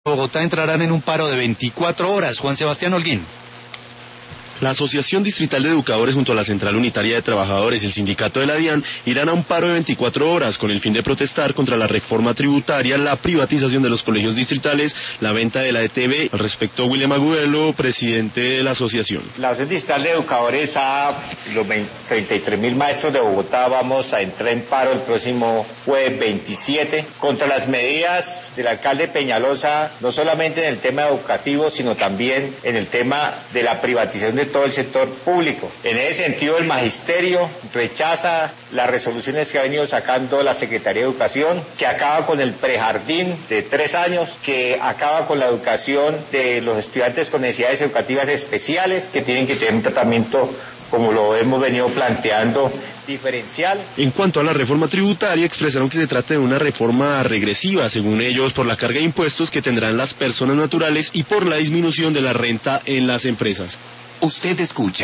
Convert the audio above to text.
Bogotá entrarán en un paro de 24 horas. Juan Sebastián Holguín. La Asociación Distrital de Educadores junto a la Central Unitaria de Trabajadores y el Sindicato de la DIAN irán a un paro de 24 horas con el fin de protestar contra la reforma tributaria, la privatización de los colegios distritales, la venta de la ETB. Al respecto, William Agudelo, presidente de la asociación. La Asociación Distrital de Educadores, los 33.000 maestros de Bogotá, vamos a entrar en paro el próximo jueves 27 contra las medidas del alcalde Peñalosa, no solamente en el tema educativo, sino también en el tema de la privatización de todo el sector público. En ese sentido, el magisterio rechaza las resoluciones que ha venido sacando la Secretaría de Educación, que acaba con el prejardín de 3 años, que acaba con la educación de los estudiantes con necesidades educativas especiales, que tienen que tener un tratamiento, como lo hemos venido planteando, diferencial. En cuanto a la reforma tributaria, expresaron que se trata de una reforma regresiva, según ellos, por la carga de impuestos que tendrán las personas naturales y por la disminución de la renta en las empresas. Usted escucha